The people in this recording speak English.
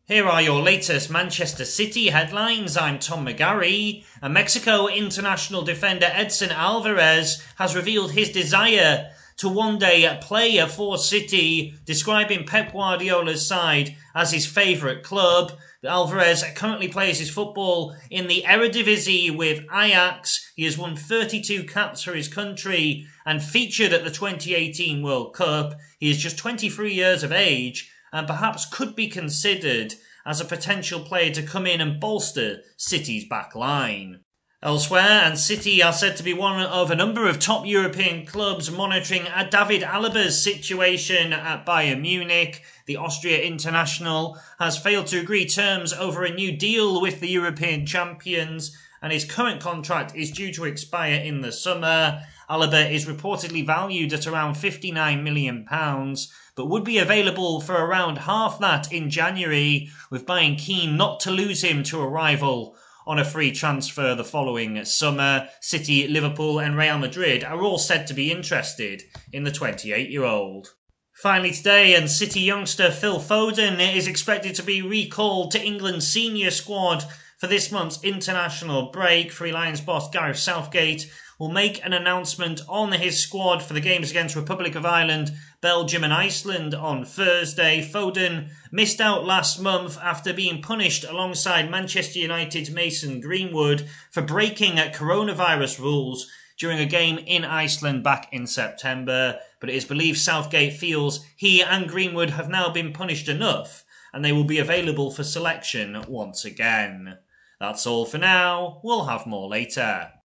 Here are your latest Manchester City headlines. I'm Tom McGarry. And Mexico international defender Edson Alvarez has revealed his desire to one day play for City, describing Pep Guardiola's side as his favourite club. Alvarez currently plays his football in the Eredivisie with Ajax. He has won 32 caps for his country and featured at the 2018 World Cup. He is just 23 years of age and perhaps could be considered as a potential player to come in and bolster City's back line. Elsewhere, and City are said to be one of a number of top European clubs monitoring David Alaba's situation at Bayern Munich. The Austria international has failed to agree terms over a new deal with the European champions, and his current contract is due to expire in the summer. Alaba is reportedly valued at around £59 million, but would be available for around half that in January, with Bayern keen not to lose him to a rival on a free transfer the following summer. City, Liverpool and Real Madrid are all said to be interested in the 28-year-old. Finally today, and City youngster Phil Foden is expected to be recalled to England's senior squad for this month's international break. Three Lions boss Gareth Southgate will make an announcement on his squad for the games against Republic of Ireland, Belgium and Iceland on Thursday. Foden missed out last month after being punished alongside Manchester United's Mason Greenwood for breaking coronavirus rules during a game in Iceland back in September. But it is believed Southgate feels he and Greenwood have now been punished enough and they will be available for selection once again. That's all for now. We'll have more later.